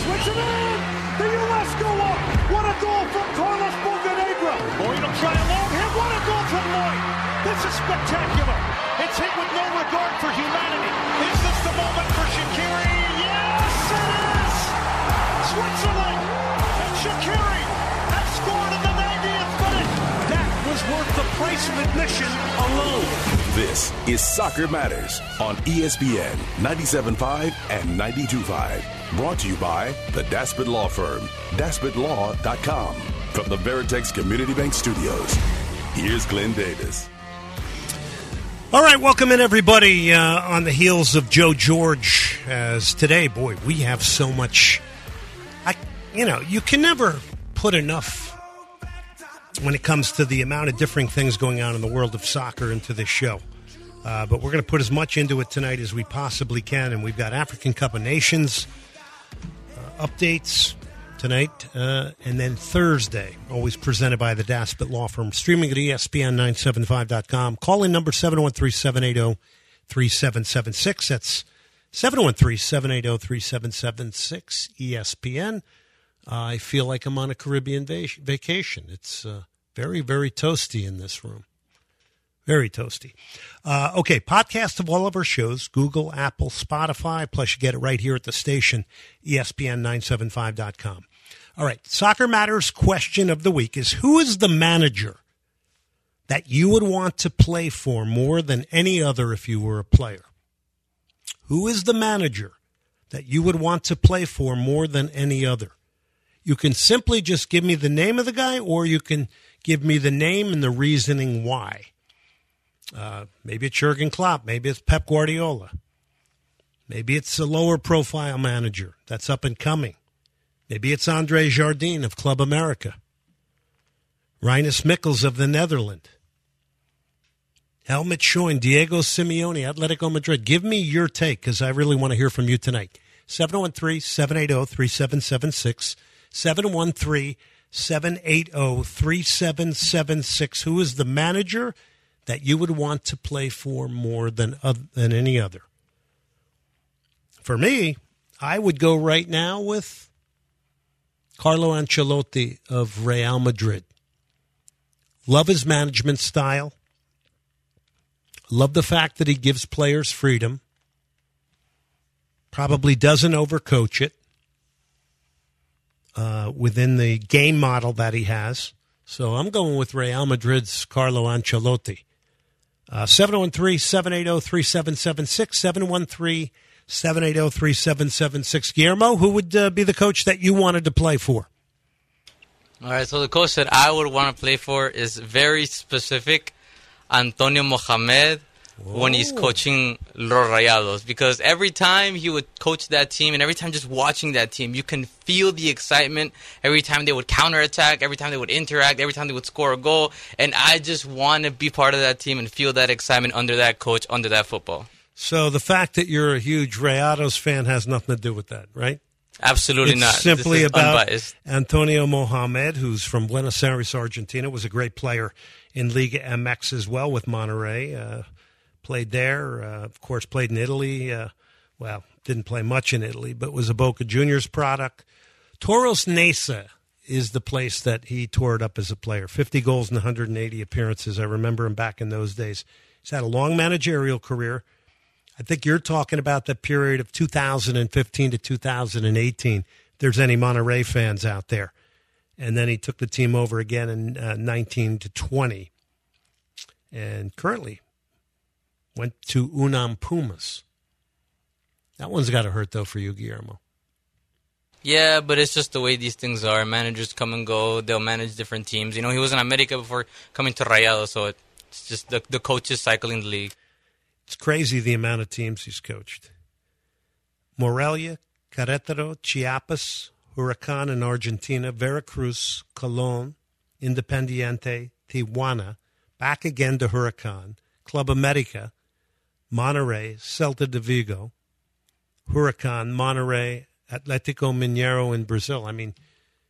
Puts it in! The U.S. go up! What a goal from Carlos Bocanegra! Lloyd will try a long hit. What a goal from Lloyd! This is spectacular! It's hit with no regard for humanity. Is this the moment for Shaqiri? Yes, it is! Switzerland and Shaqiri have scored in the 90th minute. That was worth the price of admission alone. This is Soccer Matters on ESPN 97.5 and 92.5. Brought to you by the Daspit Law Firm, DaspitLaw.com. From the Veritex Community Bank Studios, here's Glenn Davis. All right, welcome in, everybody, on the heels of Joe George. As today, boy, we have so much. You can never put enough when it comes to the amount of different things going on in the world of soccer into this show. But we're going to put as much into it tonight as we possibly can, and we've got African Cup of Nations updates tonight, and then Thursday, always presented by the Daspit Law Firm, streaming at ESPN975.com. Call in number 713-780-3776. That's 713-780-3776, ESPN. I feel like I'm on a Caribbean vacation. It's very, very toasty in this room. Very toasty. Okay, podcast of all of our shows, Google, Apple, Spotify, plus you get it right here at the station, ESPN975.com. All right, Soccer Matters question of the week is, who is the manager that you would want to play for more than any other if you were a player? Who is the manager that you would want to play for more than any other? You can simply just give me the name of the guy, or you can give me the name and the reasoning why. Maybe it's Jurgen Klopp. Maybe it's Pep Guardiola. Maybe it's a lower-profile manager that's up and coming. Maybe it's Andre Jardine of Club America. Rinus Michels of the Netherlands. Helmut Schoen, Diego Simeone, Atletico Madrid. Give me your take, because I really want to hear from you tonight. 713-780-3776. 713-780-3776. Who is the manager that you would want to play for more than any other? For me, I would go right now with Carlo Ancelotti of Real Madrid. Love his management style. Love the fact that he gives players freedom. Probably doesn't overcoach it within the game model that he has. So I'm going with Real Madrid's Carlo Ancelotti. 713-780-3776, 713-780-3776. Guillermo, who would be the coach that you wanted to play for? All right, so the coach that I would want to play for is very specific, Antonio Mohamed, when he's coaching Los Rayados. Because every time he would coach that team, and every time just watching that team, you can feel the excitement every time they would counterattack, every time they would interact, every time they would score a goal. And I just want to be part of that team and feel that excitement under that coach, under that football. So the fact that you're a huge Rayados fan has nothing to do with that, right? Absolutely not. It's simply about unbiased. Antonio Mohamed, who's from Buenos Aires, Argentina, was a great player in Liga MX as well with Monterrey. Played there, of course, played in Italy. Didn't play much in Italy, but was a Boca Juniors product. Toros Neza is the place that he tore it up as a player. 50 goals and 180 appearances. I remember him back in those days. He's had a long managerial career. I think you're talking about the period of 2015 to 2018, if there's any Monterrey fans out there. And then he took the team over again in 19 to 20. And currently went to Unam Pumas. That one's got to hurt, though, for you, Guillermo. Yeah, but it's just the way these things are. Managers come and go. They'll manage different teams. You know, he was in America before coming to Rayados, so it's just the coaches cycling the league. It's crazy the amount of teams he's coached. Morelia, Querétaro, Chiapas, Huracan in Argentina, Veracruz, Colón, Independiente, Tijuana, back again to Huracan, Club America, Monterrey, Celta de Vigo, Huracan, Monterrey, Atlético Mineiro in Brazil. I mean,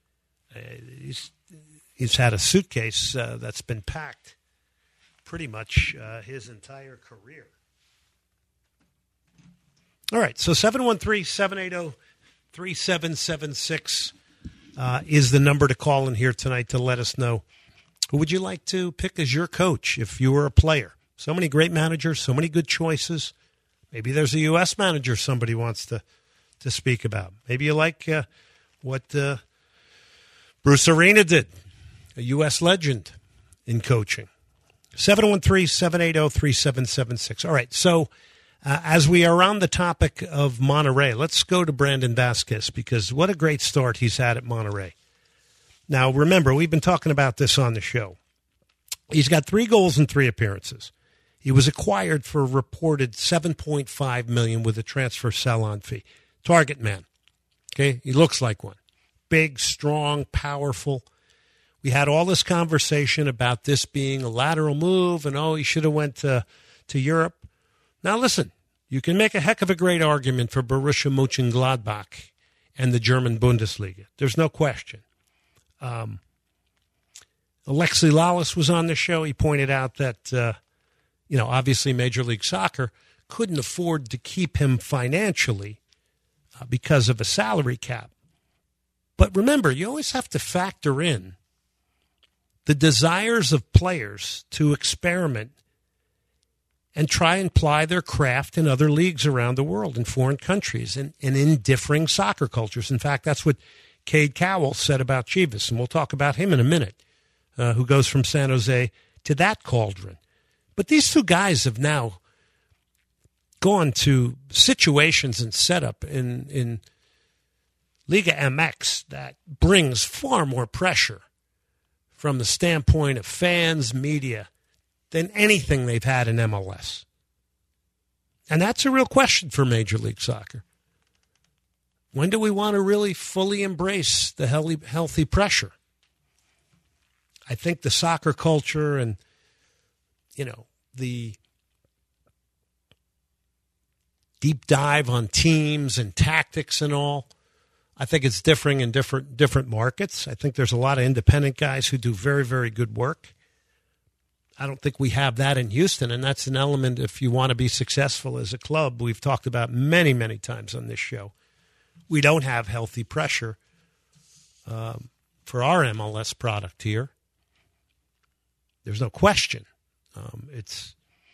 he's had a suitcase that's been packed pretty much his entire career. All right, so 3776 is the number to call in here tonight to let us know who would you like to pick as your coach if you were a player. So many great managers, so many good choices. Maybe there's a U.S. manager somebody wants to speak about. Maybe you like what Bruce Arena did, a U.S. legend in coaching. 713-780-3776. All right, so as we are on the topic of Monterrey, let's go to Brandon Vasquez, because what a great start he's had at Monterrey. Now, remember, we've been talking about this on the show. He's got 3 goals in 3 appearances. He was acquired for a reported $7.5 million with a transfer sell-on fee. Target man. Okay, he looks like one. Big, strong, powerful. We had all this conversation about this being a lateral move, and he should have went to Europe. Now listen, you can make a heck of a great argument for Borussia Mönchengladbach and the German Bundesliga. There's no question. Alexi Lalas was on the show. He pointed out that, obviously Major League Soccer couldn't afford to keep him financially because of a salary cap. But remember, you always have to factor in the desires of players to experiment and try and ply their craft in other leagues around the world, in foreign countries, and in differing soccer cultures. In fact, that's what Cade Cowell said about Chivas, and we'll talk about him in a minute, who goes from San Jose to that cauldron. But these 2 guys have now gone to situations and setup in Liga MX that brings far more pressure from the standpoint of fans, media, than anything they've had in MLS. And that's a real question for Major League Soccer. When do we want to really fully embrace the healthy pressure? I think the soccer culture and, the deep dive on teams and tactics and all, I think it's differing in different markets. I think there's a lot of independent guys who do very, very good work. I don't think we have that in Houston, and that's an element if you want to be successful as a club. We've talked about many, many times on this show. We don't have healthy pressure for our MLS product here. There's no question. It's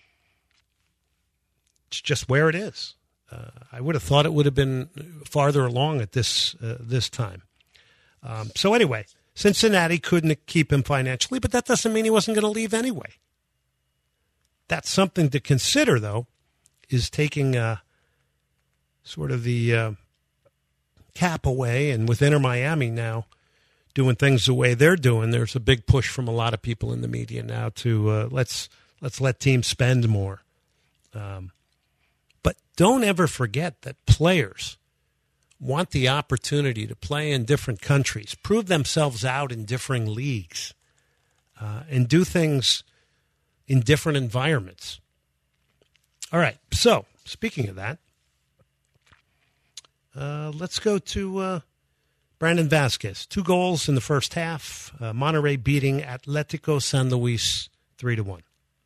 just where it is. I would have thought it would have been farther along at this time. So anyway, Cincinnati couldn't keep him financially, but that doesn't mean he wasn't going to leave anyway. That's something to consider, though, is taking sort of the cap away, and with Inter Miami now doing things the way they're doing, there's a big push from a lot of people in the media now to let's let teams spend more. But don't ever forget that players want the opportunity to play in different countries, prove themselves out in differing leagues, and do things in different environments. All right, so speaking of that, let's go to Brandon Vasquez. 2 goals in the first half. Monterrey beating Atlético San Luis 3-1.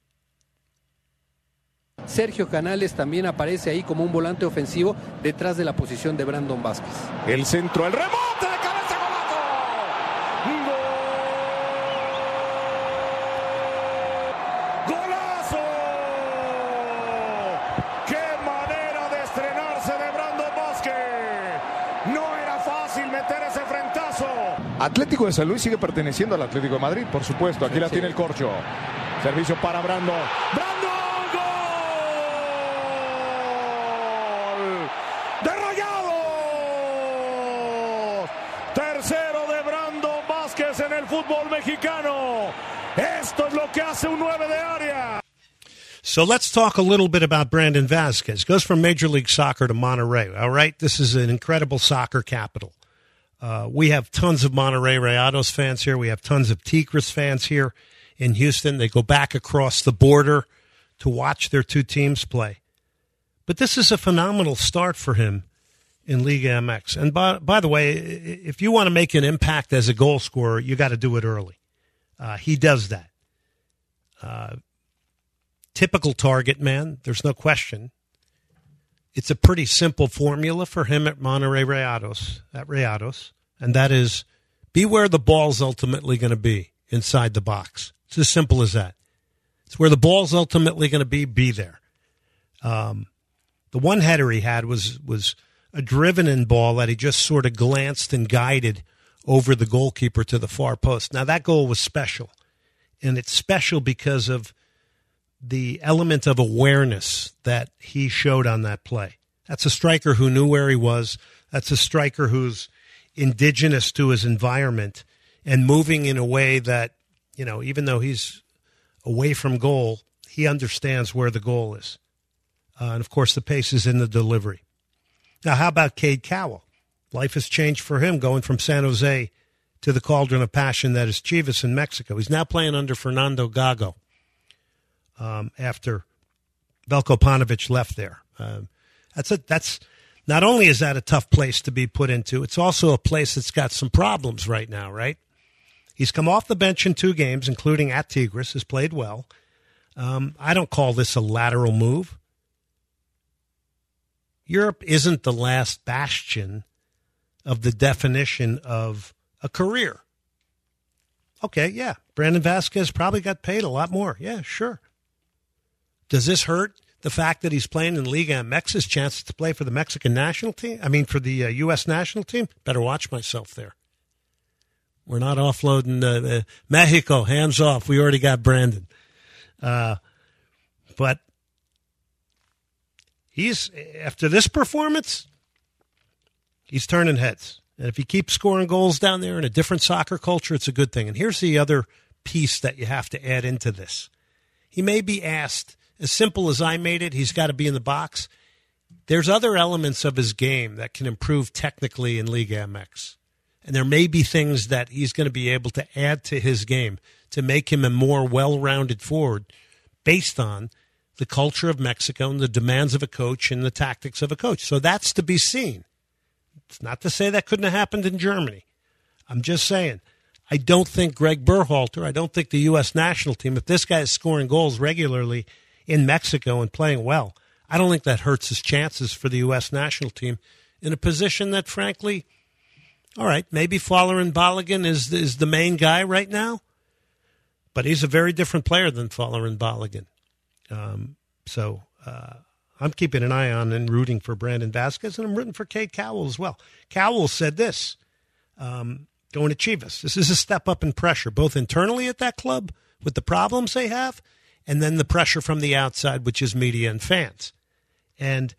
Sergio Canales también aparece ahí como un volante ofensivo detrás de la posición de Brandon Vázquez. El centro, el remonte de cabeza, golazo. ¡Golazo! ¡Qué manera de estrenarse de Brandon Vázquez! No era fácil meter ese frentazo. Atlético de San Luis sigue perteneciendo al Atlético de Madrid, por supuesto. Aquí la tiene el corcho. Servicio para Brandon. ¡Brandon! Tercero de Brandon Vázquez en el fútbol mexicano. Esto es lo que hace un 9 de área. So let's talk a little bit about Brandon Vasquez. Goes from Major League Soccer to Monterrey. All right, this is an incredible soccer capital. We have tons of Monterrey Rayados fans here. We have tons of Tigres fans here in Houston. They go back across the border to watch their 2 teams play. But this is a phenomenal start for him in Liga MX. And by the way, if you want to make an impact as a goal scorer, you got to do it early. He does that. Typical target man, there's no question. it's a pretty simple formula for him at Monterrey Rayados, and that is be where the ball's ultimately going to be inside the box. It's as simple as that. It's where the ball's ultimately going to be there. The one header he had was a driven-in ball that he just sort of glanced and guided over the goalkeeper to the far post. Now, that goal was special, and it's special because of the element of awareness that he showed on that play. That's a striker who knew where he was. That's a striker who's indigenous to his environment and moving in a way that, even though he's away from goal, he understands where the goal is. And, of course, the pace is in the delivery. Now, how about Cade Cowell? Life has changed for him going from San Jose to the cauldron of passion that is Chivas in Mexico. He's now playing under Fernando Gago after Veljko Paunovic left there. That's not only is that a tough place to be put into, it's also a place that's got some problems right now, right? He's come off the bench in 2 games, including at Tigres, has played well. I don't call this a lateral move. Europe isn't the last bastion of the definition of a career. Okay, yeah, Brandon Vasquez probably got paid a lot more. Yeah, sure. Does this hurt the fact that he's playing in Liga MX's chances to play for the Mexican national team? I mean, for the U.S. national team? Better watch myself there. We're not offloading Mexico, hands off. We already got Brandon. But he's, after this performance, he's turning heads. And if he keeps scoring goals down there in a different soccer culture, it's a good thing. And here's the other piece that you have to add into this. He may be asked, as simple as I made it, he's got to be in the box. There's other elements of his game that can improve technically in Liga MX. And there may be things that he's going to be able to add to his game to make him a more well-rounded forward based on the culture of Mexico and the demands of a coach and the tactics of a coach. So that's to be seen. It's not to say that couldn't have happened in Germany. I'm just saying, I don't think Greg Berhalter, I don't think the U.S. national team, if this guy is scoring goals regularly in Mexico and playing well, I don't think that hurts his chances for the U.S. national team in a position that, frankly, all right, maybe Folarin Balogun is the main guy right now, but he's a very different player than Folarin Balogun. So I'm keeping an eye on and rooting for Brandon Vasquez, and I'm rooting for Cade Cowell as well. Cowell said this, going to Chivas. This is a step up in pressure, both internally at that club with the problems they have, and then the pressure from the outside, which is media and fans. And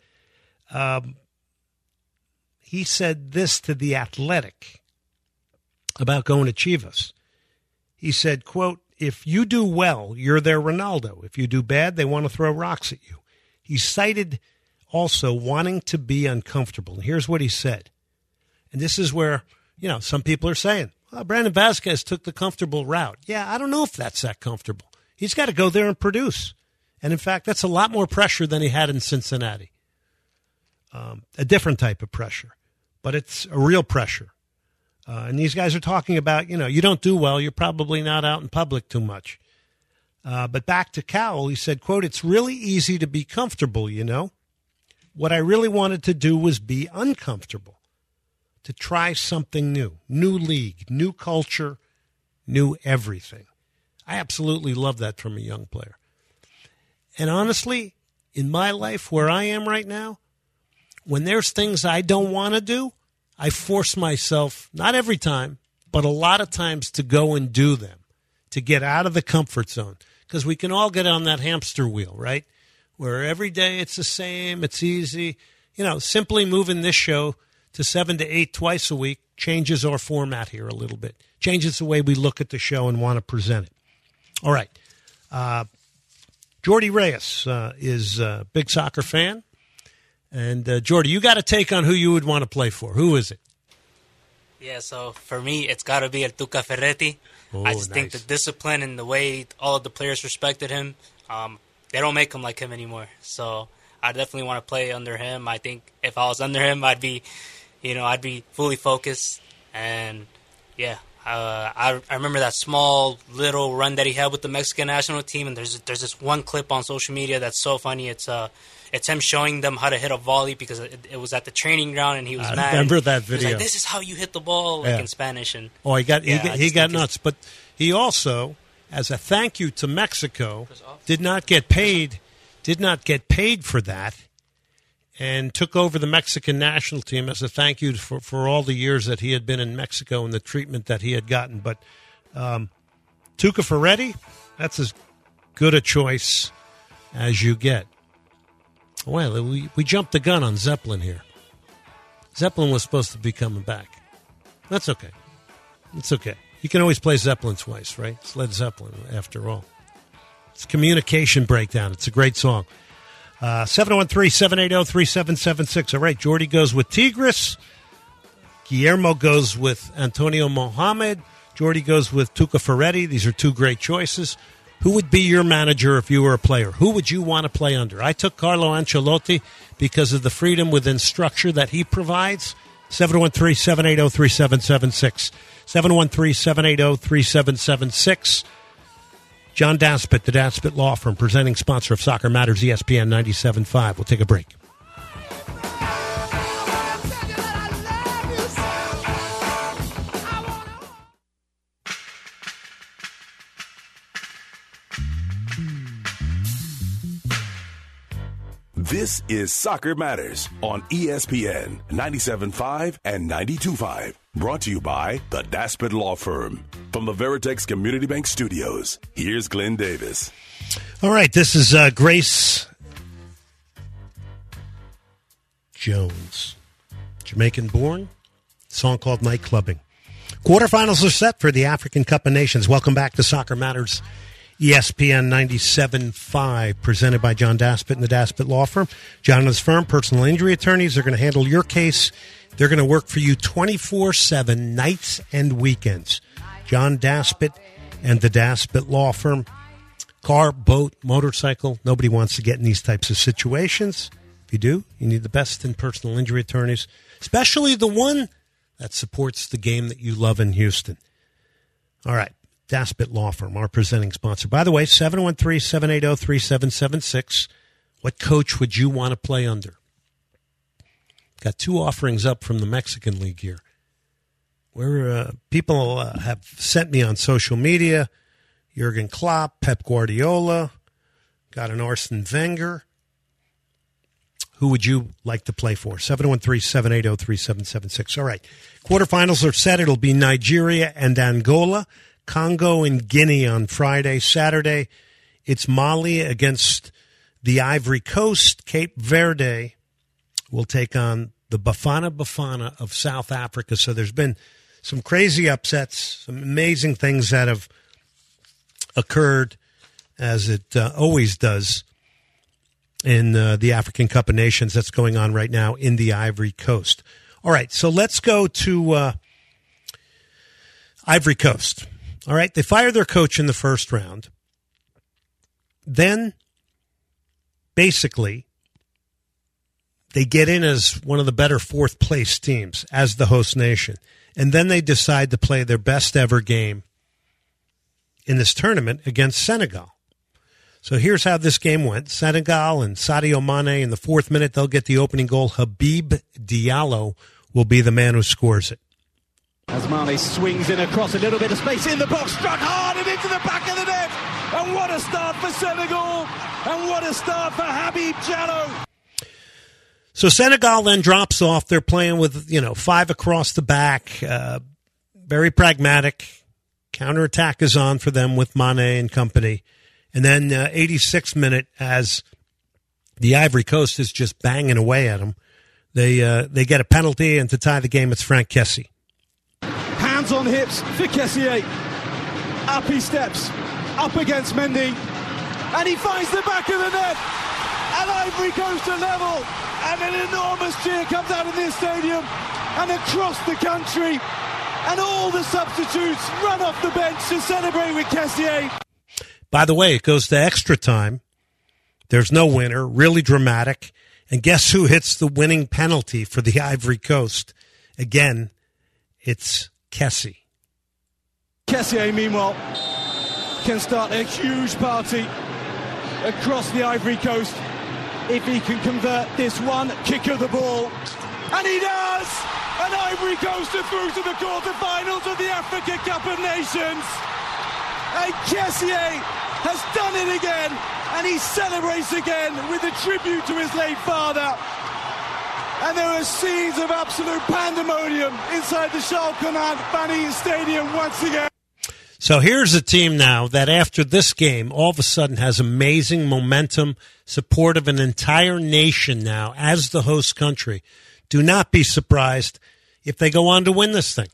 he said this to The Athletic about going to Chivas. He said, quote, "If you do well, you're their Ronaldo. If you do bad, they want to throw rocks at you." He cited also wanting to be uncomfortable. And here's what he said. And this is where, some people are saying, well, Brandon Vasquez took the comfortable route. Yeah, I don't know if that's that comfortable. He's got to go there and produce. And in fact, that's a lot more pressure than he had in Cincinnati. A different type of pressure, but it's a real pressure. And these guys are talking about, you don't do well, you're probably not out in public too much. But back to Cowell, he said, quote, "It's really easy to be comfortable, What I really wanted to do was be uncomfortable, to try something new league, new culture, new everything." I absolutely love that from a young player. And honestly, in my life where I am right now, when there's things I don't want to do, I force myself, not every time, but a lot of times to go and do them, to get out of the comfort zone. Because we can all get on that hamster wheel, right? Where every day it's the same, it's easy. Simply moving this show to 7 to 8 twice a week changes our format here a little bit. Changes the way we look at the show and want to present it. All right. Jordy Reyes is a big soccer fan. And, Jordy, you got a take on who you would want to play for. Who is it? Yeah, so for me, it's got to be El Tuca Ferretti. I just think the discipline and the way all of the players respected him, they don't make him like him anymore. So I definitely want to play under him. I think if I was under him, I'd be fully focused. And, yeah, I remember that small little run that he had with the Mexican national team, and there's this one clip on social media that's so funny. It's it's him showing them how to hit a volley because it was at the training ground and he was mad. I remember that video. He was like, "This is how you hit the ball," like in Spanish. And he got nuts. But he also, as a thank you to Mexico, did not get paid for that, and took over the Mexican national team as a thank you for all the years that he had been in Mexico and the treatment that he had gotten. But Tuca Ferretti, that's as good a choice as you get. Well, we jumped the gun on Zeppelin here. Zeppelin was supposed to be coming back. That's okay. It's okay. You can always play Zeppelin twice, right? It's Led Zeppelin, after all. It's Communication Breakdown. It's a great song. 713-780-3776. All right, Jordy goes with Tigres. Guillermo goes with Antonio Mohamed. Jordy goes with Tuca Ferretti. These are two great choices. Who would be your manager if you were a player? Who would you want to play under? I took Carlo Ancelotti because of the freedom within structure that he provides. 713-780-3776. 713-780-3776. John Daspit, the Daspit Law Firm, presenting sponsor of Soccer Matters, ESPN 97.5. We'll take a break. This is Soccer Matters on ESPN 97.5 and 92.5. Brought to you by the Daspit Law Firm. From the Veritex Community Bank Studios, here's Glenn Davis. All right, this is Grace Jones. Jamaican-born, song called Night Clubbing. Quarterfinals are set for the African Cup of Nations. Welcome back to Soccer Matters, ESPN 97.5, presented by John Daspit and the Daspit Law Firm. John and his firm, personal injury attorneys, are going to handle your case. They're going to work for you 24/7, nights and weekends. John Daspit and the Daspit Law Firm. Car, boat, motorcycle, nobody wants to get in these types of situations. If you do, you need the best in personal injury attorneys, especially the one that supports the game that you love in Houston. All right. Daspit Law Firm, our presenting sponsor. By the way, 713-780-3776. What coach would you want to play under? Got two offerings up from the Mexican League here. Where people have sent me on social media. Jurgen Klopp, Pep Guardiola, got an Arsene Wenger. Who would you like to play for? 713-780-3776. All right. Quarterfinals are set. It'll be Nigeria and Angola. Congo and Guinea on Friday. Saturday, it's Mali against the Ivory Coast. Cape Verde will take on the Bafana of South Africa. So there's been some crazy upsets, some amazing things that have occurred, as it always does, in the African Cup of Nations that's going on right now in the Ivory Coast. All right, so let's go to Ivory Coast. All right, they fire their coach in the first round. Then, basically, they get in as one of the better fourth-place teams as the host nation. And then they decide to play their best-ever game in this tournament against Senegal. So here's how this game went. Senegal and Sadio Mane in the fourth minute, they'll get the opening goal. Habib Diallo will be the man who scores it. As Mane swings in across a little bit of space in the box, struck hard and into the back of the net. And what a start for Senegal. And what a start for Habib Diallo. So Senegal then drops off. They're playing with, five across the back. Very pragmatic. Counterattack is on for them with Mane and company. And then 86th minute, as the Ivory Coast is just banging away at them, they get a penalty, and to tie the game, it's Frank Kessie. Hands on hips for Kessié. Up he steps, up against Mendy, and he finds the back of the net. And Ivory Coast are level, and an enormous cheer comes out of this stadium and across the country. And all the substitutes run off the bench to celebrate with Kessié. By the way, it goes to extra time. There's no winner. Really dramatic. And guess who hits the winning penalty for the Ivory Coast? Again, it's Kessie. Kessié, meanwhile, can start a huge party across the Ivory Coast. if he can convert this one kick of the ball. And he does! And Ivory Coast are through to the quarterfinals of the Africa Cup of Nations. And Kessié has done it again, and he celebrates again with a tribute to his late father. And there are scenes of absolute pandemonium inside the Charles Konan Banny Stadium once again. So here's a team now that after this game all of a sudden has amazing momentum, support of an entire nation now as the host country. Do not be surprised if they go on to win this thing.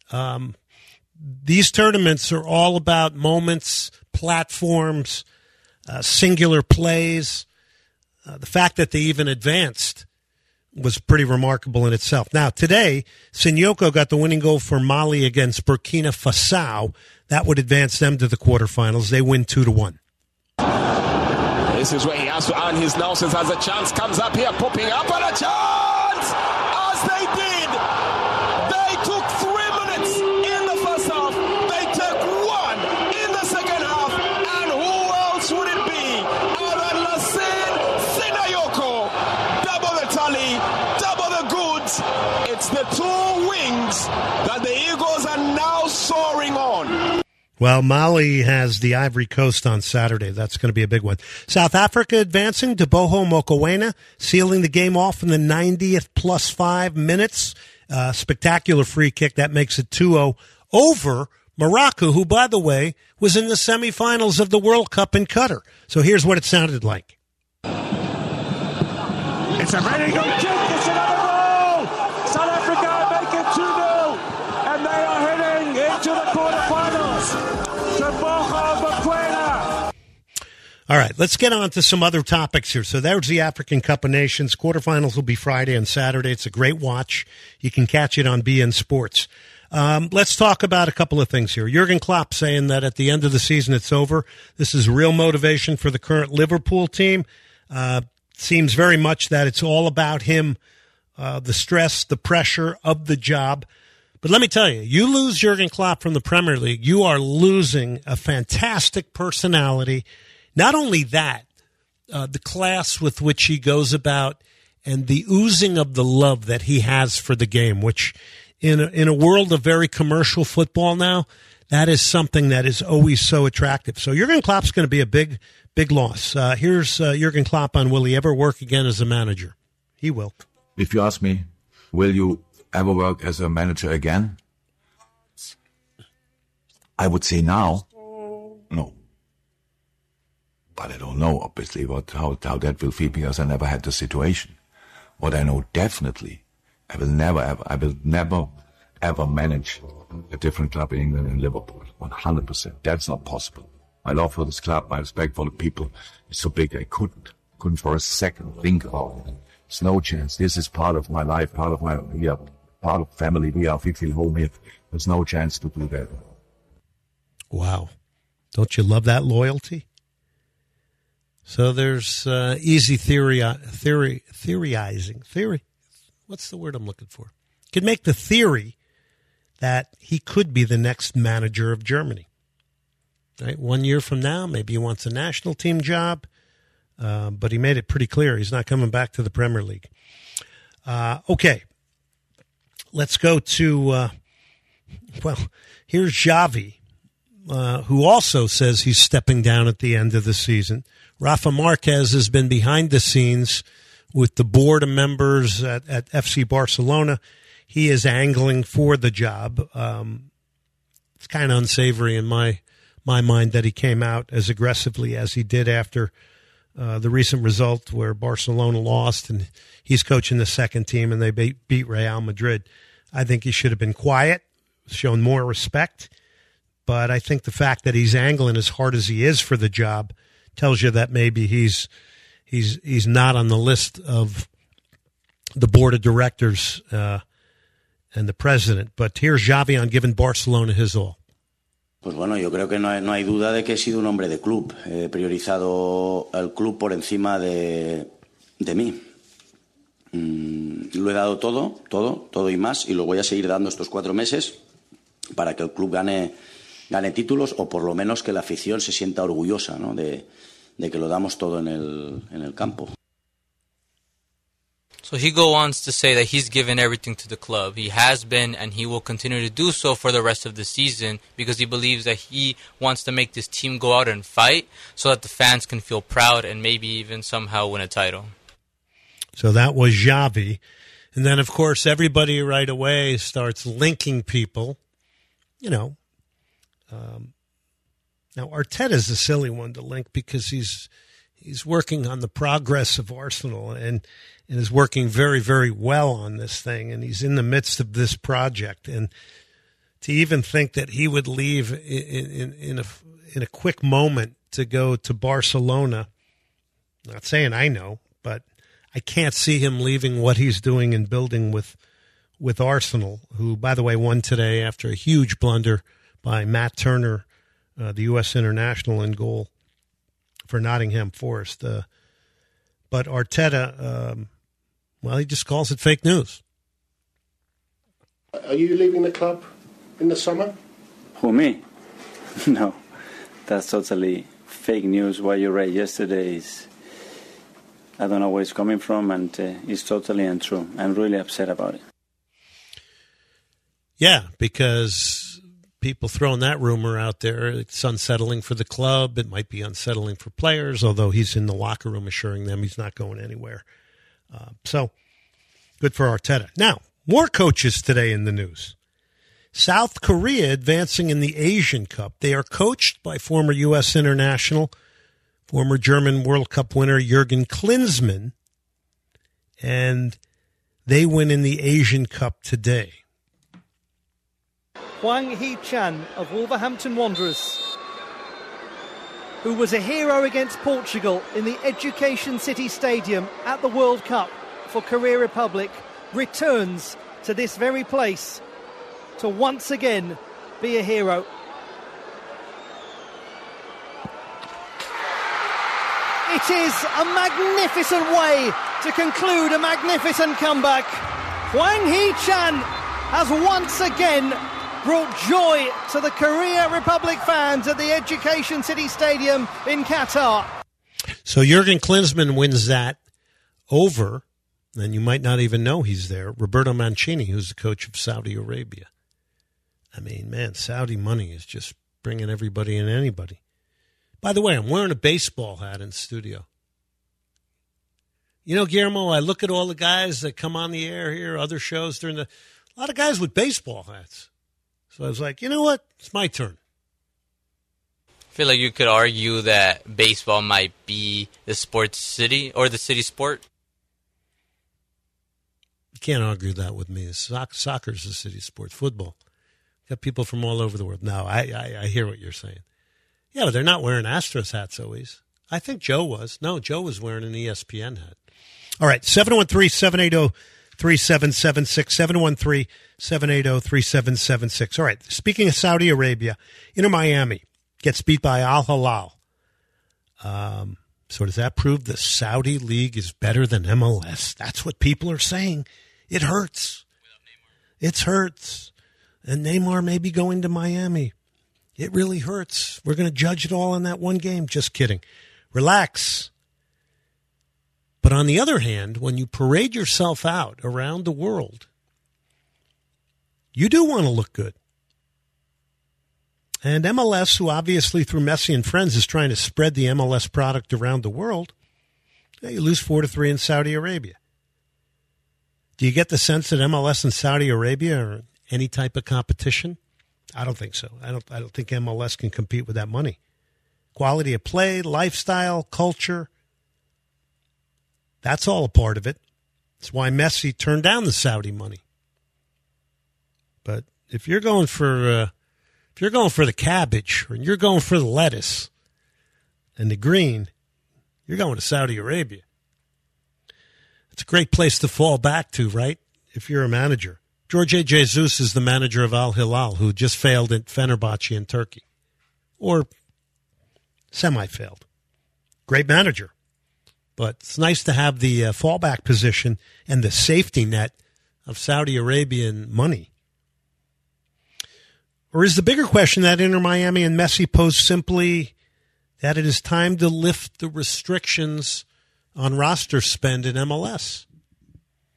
These tournaments are all about moments, platforms, singular plays. The fact that they even advanced was pretty remarkable in itself. Now, today, Sissoko got the winning goal for Mali against Burkina Faso. That would advance them to the quarterfinals. They win 2-1. This is where he has to earn his nonsense as a chance comes up here, popping up, and a chance! As they did! They took 3 minutes in the first half. They took 1 in the second half. And who else would it be? Aran Lassine Sissoko. Double the tally, double the goods. It's the 2 wings that the Eagles are now soaring on. Well, Mali has the Ivory Coast on Saturday. That's going to be a big one. South Africa advancing to Boho Mokoena, sealing the game off in the 90th plus 5 minutes. Spectacular free kick. That makes it 2-0 over Morocco, who, by the way, was in the semifinals of the World Cup in Qatar. So here's what it sounded like. It's a very good kick. It's another goal. South Africa make it 2-0. And they are heading into the quarterfinals. All right, let's get on to some other topics here. So there's the African Cup of Nations. Quarterfinals will be Friday and Saturday. It's a great watch. You can catch it on BN Sports. Let's talk about a couple of things here. Jurgen Klopp saying that at the end of the season it's over. This is real motivation for the current Liverpool team. Seems very much that it's all about him, the stress, the pressure of the job. But let me tell you, you lose Jurgen Klopp from the Premier League, you are losing a fantastic personality. Not only that, the class with which he goes about and the oozing of the love that he has for the game, which in a world of very commercial football now, that is something that is always so attractive. So Jurgen Klopp's going to be a big loss. Here's Jurgen Klopp on will he ever work again as a manager? He will. If you ask me, will you ever work as a manager again? I would say now, no. But I don't know, obviously, how that will feel because I never had the situation. What I know definitely, I will never ever manage a different club in England than Liverpool. 100%. That's not possible. My love for this club, my respect for the people is so big I couldn't for a second think about it. There's no chance. This is part of my life, part of family. We feel home here. There's no chance to do that. Wow. Don't you love that loyalty? So there's easy theorizing. What's the word I'm looking for? Could make the theory that he could be the next manager of Germany. Right? 1 year from now, maybe he wants a national team job, but he made it pretty clear he's not coming back to the Premier League. Okay, let's go to, here's Xavi, who also says he's stepping down at the end of the season. Rafa Marquez has been behind the scenes with the board of members at FC Barcelona. He is angling for the job. It's kind of unsavory in my mind that he came out as aggressively as he did after the recent result where Barcelona lost and he's coaching the second team and they beat Real Madrid. I think he should have been quiet, shown more respect. But I think the fact that he's angling as hard as he is for the job tells you that maybe he's not on the list of the board of directors and the president. But here's Xavi on giving Barcelona his all. Pues bueno, yo creo que no hay duda de que he sido un hombre de club. He priorizado el club por encima de mí. Lo he dado todo y más, y lo voy a seguir dando estos 4 meses para que el club gane títulos, o por lo menos que la afición se sienta orgullosa, ¿no? de que lo damos todo en el campo. So Higo wants to say that he's given everything to the club. He has been, and he will continue to do so for the rest of the season because he believes that he wants to make this team go out and fight so that the fans can feel proud and maybe even somehow win a title. So that was Xavi. And then, of course, everybody right away starts linking people, you know. Now, Arteta's a silly one to link because he's working on the progress of Arsenal and is working very, very well on this thing. And he's in the midst of this project. And to even think that he would leave in a quick moment to go to Barcelona, not saying I know, but I can't see him leaving what he's doing and building with Arsenal, who, by the way, won today after a huge blunder by Matt Turner, the U.S. international, in goal for Nottingham Forest. But Arteta, well, he just calls it fake news. Are you leaving the club in the summer? Who, me? No, that's totally fake news. What you read yesterday is, I don't know where it's coming from, and it's totally untrue. I'm really upset about it. Yeah, because people throwing that rumor out there, it's unsettling for the club. It might be unsettling for players, although he's in the locker room assuring them he's not going anywhere. So, good for Arteta. Now, more coaches today in the news. South Korea advancing in the Asian Cup. They are coached by former U.S. international, former German World Cup winner Jurgen Klinsmann, and they win in the Asian Cup today. Hwang Hee-chan of Wolverhampton Wanderers, who was a hero against Portugal in the Education City Stadium at the World Cup for Korea Republic, returns to this very place to once again be a hero. It is a magnificent way to conclude a magnificent comeback. Hwang Hee-chan has once again brought joy to the Korea Republic fans at the Education City Stadium in Qatar. So Jurgen Klinsmann wins that over, and you might not even know he's there, Roberto Mancini, who's the coach of Saudi Arabia. I mean, man, Saudi money is just bringing everybody and anybody. By the way, I'm wearing a baseball hat in the studio. You know, Guillermo, I look at all the guys that come on the air here, other shows during a lot of guys with baseball hats. So I was like, you know what? It's my turn. I feel like you could argue that baseball might be the sports city or the city sport. You can't argue that with me. Soccer's the city sport. Football. Got people from all over the world. No, I hear what you're saying. Yeah, but they're not wearing Astros hats always. I think Joe was. No, Joe was wearing an ESPN hat. All right, 713-780-3776, 713-780-3776. All right, speaking of Saudi Arabia, Inter Miami gets beat by Al Hilal. So does that prove the Saudi league is better than MLS? That's what people are saying. It hurts. It hurts. And Neymar may be going to Miami. It really hurts. We're going to judge it all on that one game. Just kidding. Relax. But on the other hand, when you parade yourself out around the world, you do want to look good. And MLS, who obviously through Messi and friends is trying to spread the MLS product around the world, you lose 4-3 in Saudi Arabia. Do you get the sense that MLS and Saudi Arabia are any type of competition? I don't think so. I don't think MLS can compete with that money. Quality of play, lifestyle, culture, that's all a part of it. That's why Messi turned down the Saudi money. But if you're going for the cabbage or you're going for the lettuce and the green, you're going to Saudi Arabia. It's a great place to fall back to, right? If you're a manager. Jorge Jesus is the manager of Al Hilal, who just failed at Fenerbahce in Turkey. Or semi-failed. Great manager. But it's nice to have the fallback position and the safety net of Saudi Arabian money. Or is the bigger question that Inter Miami and Messi pose simply that it is time to lift the restrictions on roster spend in MLS?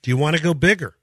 Do you want to go bigger?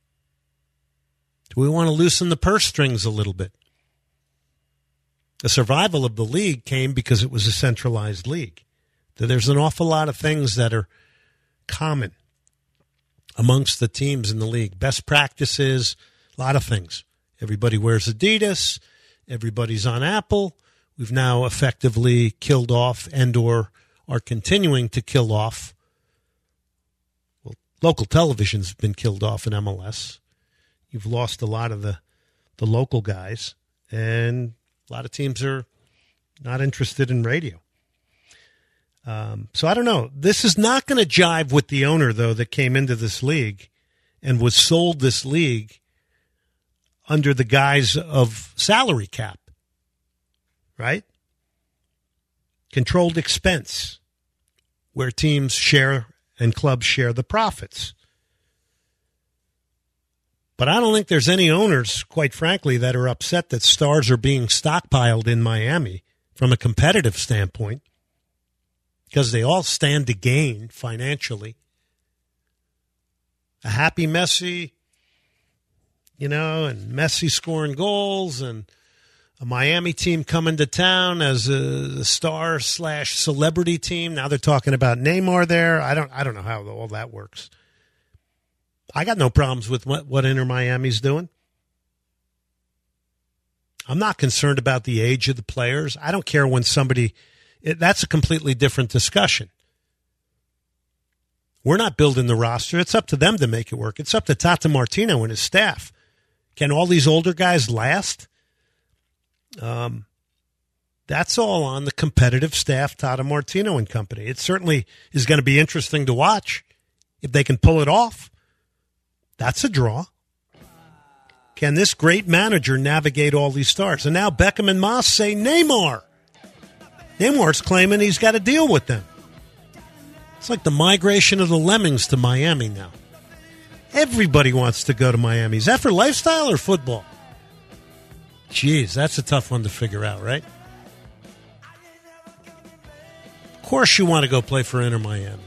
Do we want to loosen the purse strings a little bit? The survival of the league came because it was a centralized league. There's an awful lot of things that are common amongst the teams in the league. Best practices, a lot of things. Everybody wears Adidas. Everybody's on Apple. We've now effectively killed off and or are continuing to kill off. Well, local television's been killed off in MLS. You've lost a lot of the local guys, and a lot of teams are not interested in radio. So I don't know. This is not going to jive with the owner, though, that came into this league and was sold this league under the guise of salary cap, right? Controlled expense, where teams share and clubs share the profits. But I don't think there's any owners, quite frankly, that are upset that stars are being stockpiled in Miami from a competitive standpoint, because they all stand to gain financially. A happy Messi, and Messi scoring goals, and a Miami team coming to town as a star/celebrity team. Now they're talking about Neymar there. I don't know how all that works. I got no problems with what Inter Miami's doing. I'm not concerned about the age of the players. I don't care when that's a completely different discussion. We're not building the roster. It's up to them to make it work. It's up to Tata Martino and his staff. Can all these older guys last? That's all on the competitive staff, Tata Martino and company. It certainly is going to be interesting to watch if they can pull it off. That's a draw. Can this great manager navigate all these stars? And now Beckham and Moss say Neymar. Neymar's claiming he's got to deal with them. It's like the migration of the lemmings to Miami now. Everybody wants to go to Miami. Is that for lifestyle or football? Jeez, that's a tough one to figure out, right? Of course you want to go play for Inter Miami.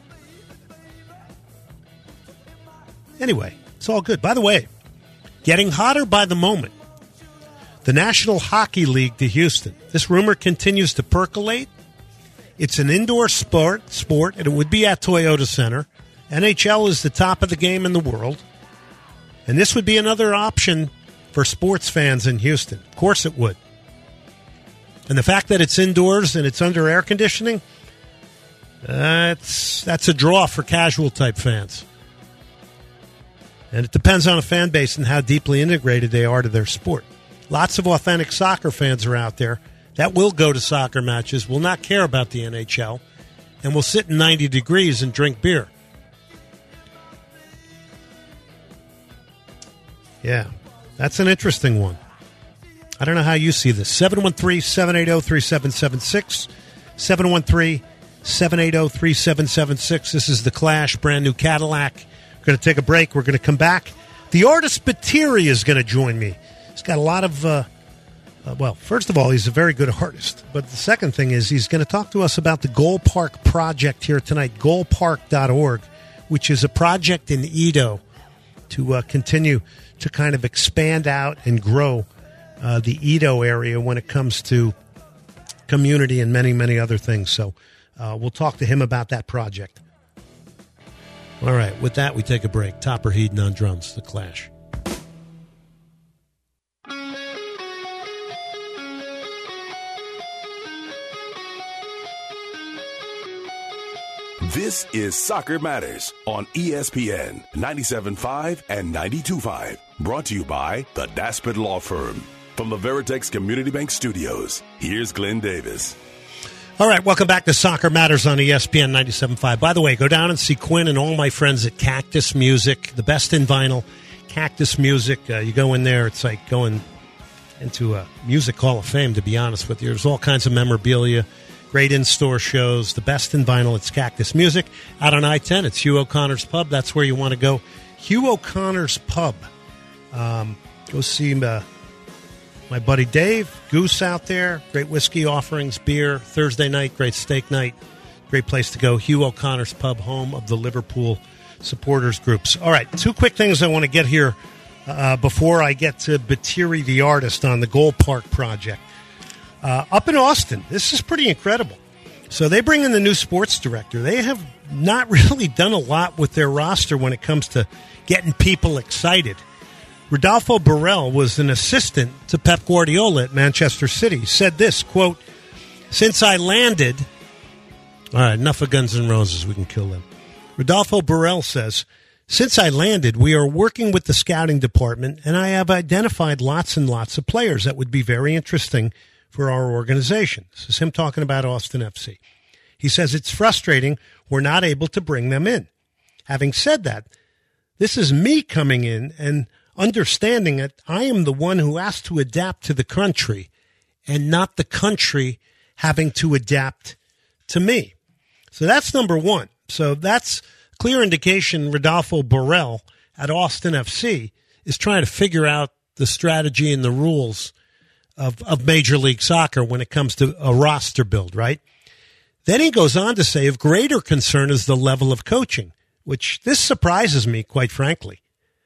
Anyway, it's all good. By the way, getting hotter by the moment. The National Hockey League to Houston. This rumor continues to percolate. It's an indoor sport, and it would be at Toyota Center. NHL is the top of the game in the world. And this would be another option for sports fans in Houston. Of course it would. And the fact that it's indoors and it's under air conditioning, that's a draw for casual type fans. And it depends on a fan base and how deeply integrated they are to their sport. Lots of authentic soccer fans are out there that will go to soccer matches, will not care about the NHL, and will sit in 90 degrees and drink beer. Yeah, that's an interesting one. I don't know how you see this. 713-780-3776. 713-780-3776. This is The Clash, brand new Cadillac. We're going to take a break. We're going to come back. The artist Batiri is going to join me. He's got a lot of, first of all, he's a very good artist. But the second thing is he's going to talk to us about the Goal Park project here tonight, goalpark.org, which is a project in Edo to continue to kind of expand out and grow the Edo area when it comes to community and many, many other things. So we'll talk to him about that project. All right, with that, we take a break. Topper Headon on drums, The Clash. This is Soccer Matters on ESPN 97.5 and 92.5. Brought to you by the Daspit Law Firm. From the Veritex Community Bank Studios, here's Glenn Davis. All right, welcome back to Soccer Matters on ESPN 97.5. By the way, go down and see Quinn and all my friends at Cactus Music, the best in vinyl. Cactus Music, you go in there, it's like going into a music hall of fame, to be honest with you. There's all kinds of memorabilia, great in-store shows, the best in vinyl. It's Cactus Music. Out on I-10, it's Hugh O'Connor's Pub. That's where you want to go. Hugh O'Connor's Pub. Go see my buddy Dave, Goose out there. Great whiskey offerings, beer. Thursday night, great steak night. Great place to go. Hugh O'Connor's Pub, home of the Liverpool supporters groups. All right, two quick things I want to get here before I get to Batiri the artist on the Goal Park project. Up in Austin, this is pretty incredible. So they bring in the new sports director. They have not really done a lot with their roster when it comes to getting people excited. Rodolfo Borrell was an assistant to Pep Guardiola at Manchester City. He said this, quote, "Since I landed..." All right, enough of Guns N' Roses. We can kill them. Rodolfo Borrell says, "Since I landed, we are working with the scouting department, and I have identified lots and lots of players that would be very interesting for our organization." This is him talking about Austin FC. He says, "It's frustrating we're not able to bring them in." Having said that, this is me coming in and understanding that I am the one who has to adapt to the country and not the country having to adapt to me. So that's number one. So that's clear indication Rodolfo Borrell at Austin FC is trying to figure out the strategy and the rules of Major League Soccer when it comes to a roster build, right? Then he goes on to say, of greater concern is the level of coaching, which this surprises me, quite frankly.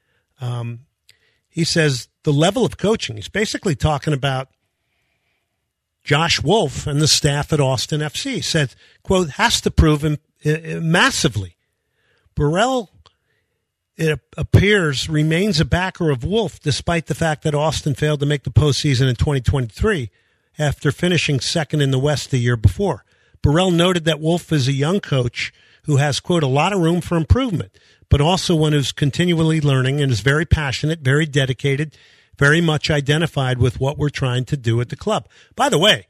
He says the level of coaching, he's basically talking about Josh Wolf and the staff at Austin FC. He said, quote, has to prove massively. Borrell, it appears, remains a backer of Wolf despite the fact that Austin failed to make the postseason in 2023 after finishing second in the West the year before. Borrell noted that Wolf is a young coach who has, quote, a lot of room for improvement, but also one who's continually learning and is very passionate, very dedicated, very much identified with what we're trying to do at the club. By the way,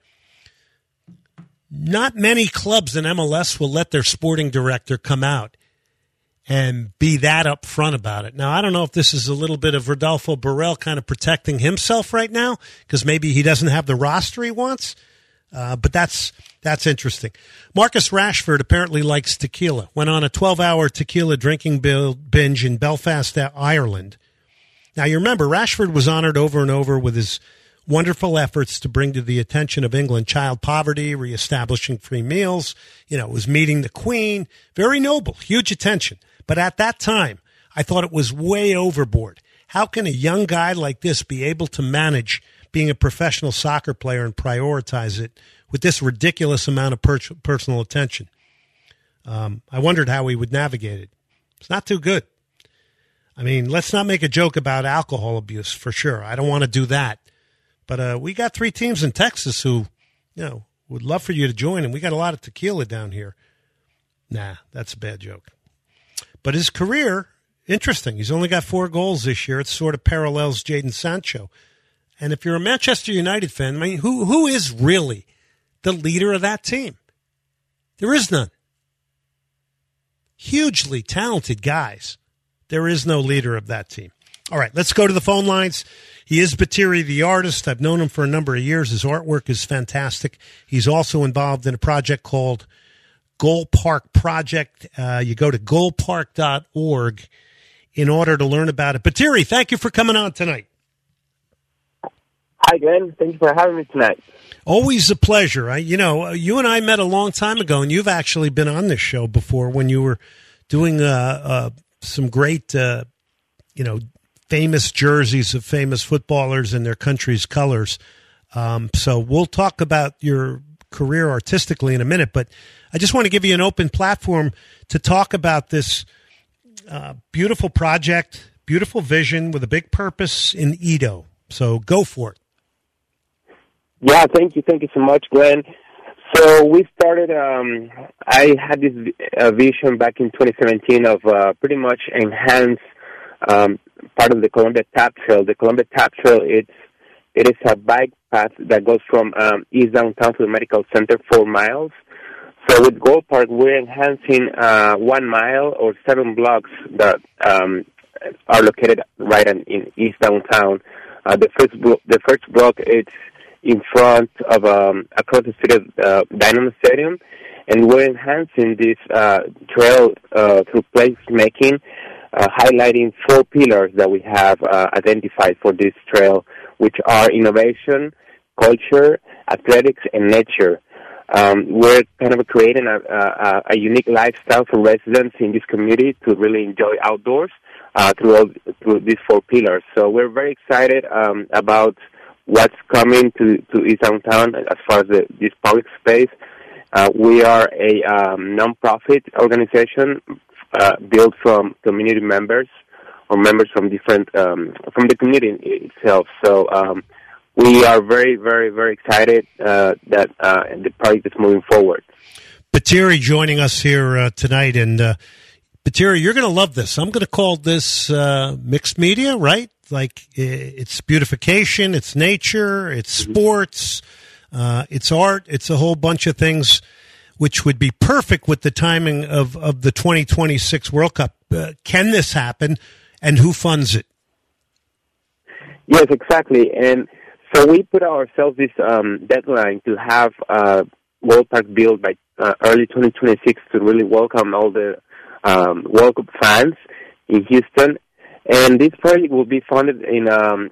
not many clubs in MLS will let their sporting director come out and be that upfront about it. Now, I don't know if this is a little bit of Rodolfo Borrell kind of protecting himself right now because maybe he doesn't have the roster he wants, but that's interesting. Marcus Rashford apparently likes tequila. Went on a 12-hour tequila drinking binge in Belfast, Ireland. Now, you remember, Rashford was honored over and over with his wonderful efforts to bring to the attention of England child poverty, reestablishing free meals, was meeting the Queen. Very noble, huge attention. But at that time, I thought it was way overboard. How can a young guy like this be able to manage being a professional soccer player and prioritize it with this ridiculous amount of personal attention? I wondered how he would navigate it. It's not too good. I mean, let's not make a joke about alcohol abuse, for sure. I don't want to do that. But we got 3 teams in Texas who, would love for you to join, and we got a lot of tequila down here. Nah, that's a bad joke. But his career, interesting. He's only got 4 goals this year. It sort of parallels Jadon Sancho. And if you're a Manchester United fan, I mean, who is really the leader of that team? There is none. Hugely talented guys. There is no leader of that team. All right, let's go to the phone lines. He is Batiri the artist. I've known him for a number of years. His artwork is fantastic. He's also involved in a project called Goal Park Project. You go to goalpark.org in order to learn about it. Batiri, thank you for coming on tonight. Hi, Glenn. Thank you for having me tonight. Always a pleasure. You and I met a long time ago, and you've actually been on this show before when you were doing some great, famous jerseys of famous footballers in their country's colors. So we'll talk about your career artistically in a minute, but I just want to give you an open platform to talk about this beautiful project, beautiful vision with a big purpose in Edo. So go for it. Yeah, thank you. Thank you so much, Glenn. So we started, I had this vision back in 2017 of pretty much enhance part of the Columbia Tap Trail. The Columbia Tap Trail, it is a bike path that goes from East Downtown to the Medical Center, 4 miles. So with Goal Park, we're enhancing 1 mile or 7 blocks that are located right in East Downtown. The first block, it's in front of across the street of Dynamo Stadium, and we're enhancing this trail through placemaking, highlighting 4 pillars that we have identified for this trail, which are innovation, culture, athletics, and nature. We're kind of creating a unique lifestyle for residents in this community to really enjoy outdoors through these 4 pillars. So we're very excited about what's coming to East Downtown as far as this public space. We are a non-profit organization built from community members or members from different from the community itself. So we are very, very, very excited that the project is moving forward. Batiri joining us here tonight, and Batiri, you're going to love this. I'm going to call this mixed media, right? Like it's beautification, it's nature, it's sports, it's art, it's a whole bunch of things which would be perfect with the timing of the 2026 World Cup. Can this happen, and who funds it? Yes, exactly. And so we put ourselves this deadline to have World Park built by early 2026 to really welcome all the World Cup fans in Houston. And this project will be funded in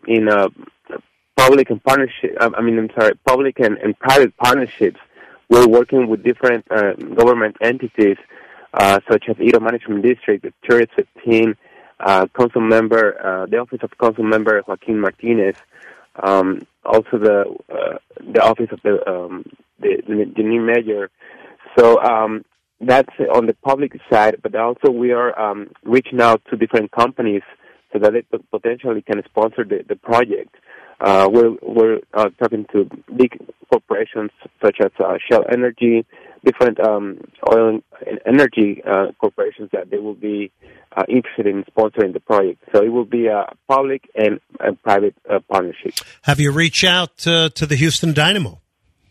public and partnership. Public and private partnerships. We're working with different government entities, such as Edo Management District, the Tourist 15, Council Member, the Office of Council Member Joaquin Martinez, also the Office of the new Mayor. So that's on the public side, but also we are reaching out to different companies so that they potentially can sponsor the project. We're talking to big corporations such as Shell Energy, different oil and energy corporations that they will be interested in sponsoring the project. So it will be a public and a private partnership. Have you reached out to the Houston Dynamo?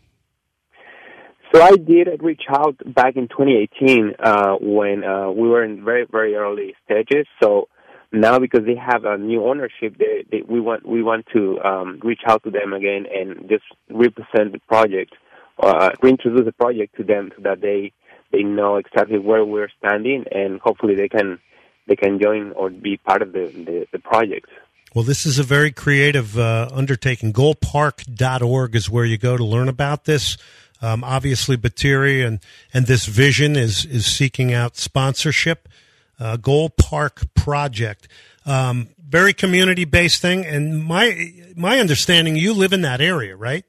So I did reach out back in 2018 when we were in very, very early stages. So now, because they have a new ownership, we want to reach out to them again and just represent the project, reintroduce the project to them so that they know exactly where we're standing, and hopefully they can join or be part of the project. Well, this is a very creative undertaking. Goalpark.org is where you go to learn about this. Obviously, Batiri and this vision is seeking out sponsorship. Goal Park Project, very community-based thing. And my understanding, you live in that area, right?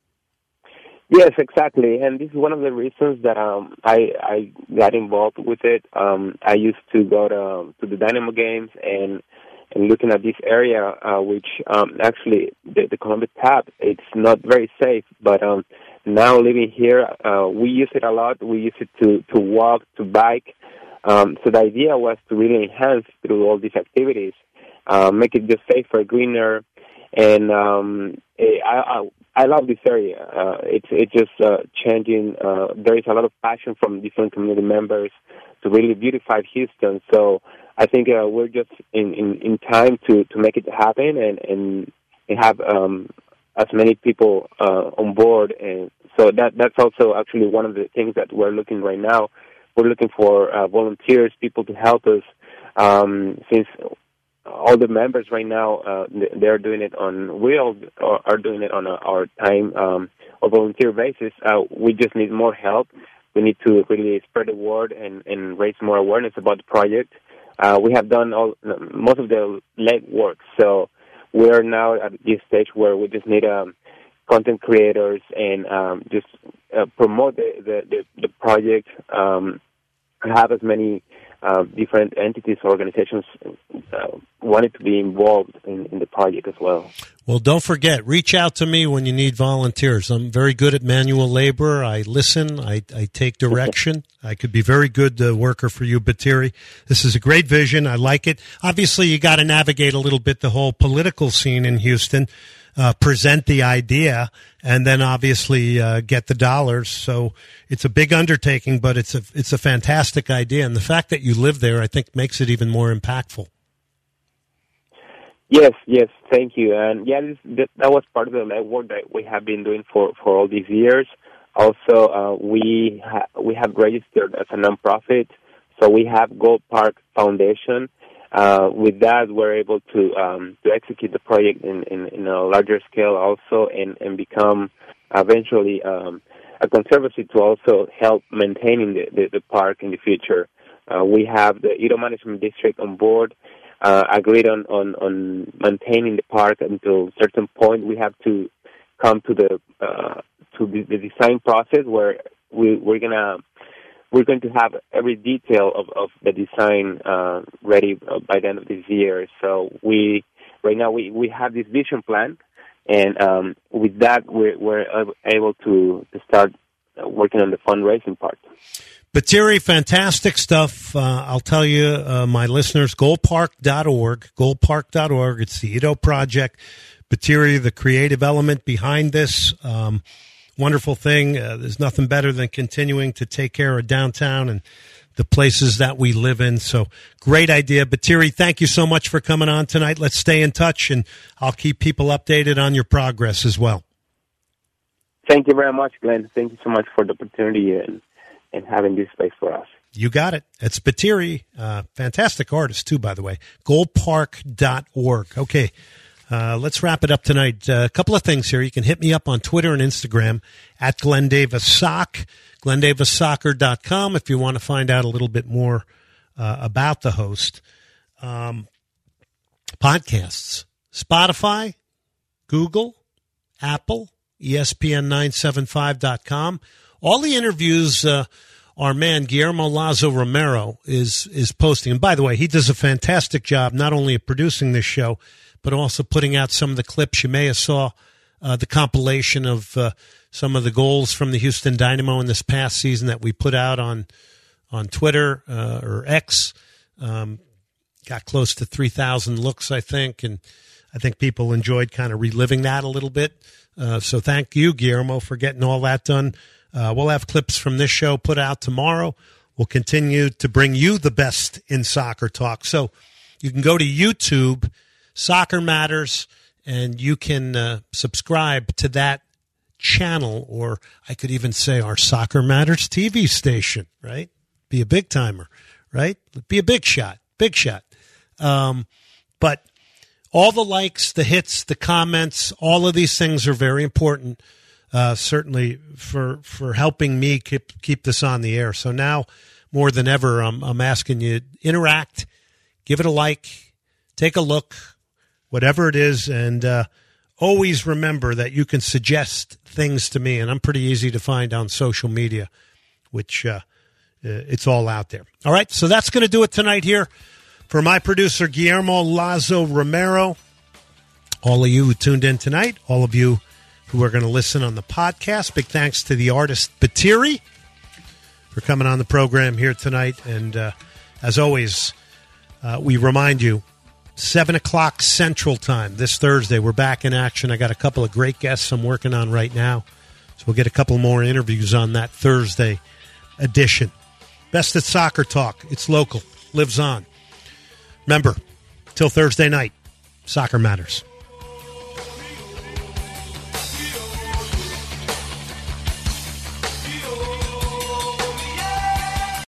Yes, exactly. And this is one of the reasons that I got involved with it. I used to go to the Dynamo games and looking at this area, which actually the Columbus Tap, it's not very safe. But now living here, we use it a lot. We use it to walk, to bike. So the idea was to really enhance through all these activities, make it just safer, greener, and I love this area. It's just changing. There is a lot of passion from different community members to really beautify Houston. So I think we're just in time to make it happen and have as many people on board. And so that's also actually one of the things that we're looking right now. We're looking for volunteers, people to help us, since all the members right now, they're doing it on are doing it on our time or volunteer basis. We just need more help. We need to really spread the word and raise more awareness about the project. We have done most of the legwork, so we're now at this stage where we just need content creators and just promote the project. Have as many different entities, organizations wanted to be involved in the project as well. Well, don't forget, reach out to me when you need volunteers. I'm very good at manual labor. I listen. I take direction. I could be very good worker for you, Batiri. This is a great vision. I like it. Obviously, you got to navigate a little bit the whole political scene in Houston. Present the idea, and then obviously get the dollars. So it's a big undertaking, but it's a fantastic idea, and the fact that you live there, I think, makes it even more impactful. Yes, thank you. And yeah, that was part of the legwork that we have been doing for all these years. Also, we have registered as a nonprofit, so we have Gold Park Foundation. With that, we're able to execute the project in a larger scale also and become eventually a conservancy to also help maintaining the park in the future. We have the Edo Management District on board, agreed on maintaining the park until a certain point. We have to come to the design process where we're going to have every detail of the design ready by the end of this year. So right now we have this vision plan, and with that we're able to start working on the fundraising part. Batiri, fantastic stuff. I'll tell you, my listeners, goalpark.org. It's the Edo Project. Batiri, the creative element behind this. Wonderful thing. There's nothing better than continuing to take care of downtown and the places that we live in. So great idea. Batiri, thank you so much for coming on tonight. Let's stay in touch, and I'll keep people updated on your progress as well. Thank you very much, Glenn. Thank you so much for the opportunity and having this space for us. You got it. It's Batiri, fantastic artist too, by the way. Goalpark.org. Okay, let's wrap it up tonight. A couple of things here. You can hit me up on Twitter and Instagram at Glenn Davis Sock, GlennDavisSoccer.com if you want to find out a little bit more about the host. Podcasts, Spotify, Google, Apple, ESPN975.com. All the interviews our man Guillermo Lazo Romero is posting. And by the way, he does a fantastic job not only of producing this show, but also putting out some of the clips. You may have saw the compilation of some of the goals from the Houston Dynamo in this past season that we put out on Twitter or X. Got close to 3,000 looks, I think, and I think people enjoyed kind of reliving that a little bit. So thank you, Guillermo, for getting all that done. We'll have clips from this show put out tomorrow. We'll continue to bring you the best in soccer talk. So you can go to YouTube, Soccer Matters, and you can subscribe to that channel, or I could even say our Soccer Matters TV station, right? Be a big timer, right? Be a big shot. But all the likes, the hits, the comments, all of these things are very important, certainly for helping me keep this on the air. So now more than ever, I'm asking you, interact, give it a like, take a look, whatever it is, and always remember that you can suggest things to me, and I'm pretty easy to find on social media, which it's all out there. All right, so that's going to do it tonight here. For my producer, Guillermo Lazo Romero, all of you who tuned in tonight, all of you who are going to listen on the podcast, big thanks to the artist Batiri for coming on the program here tonight. And as always, we remind you, 7 o'clock Central Time this Thursday, we're back in action. I got a couple of great guests I'm working on right now, so we'll get a couple more interviews on that Thursday edition. Best at Soccer Talk. It's local. Lives on. Remember, till Thursday night, Soccer Matters.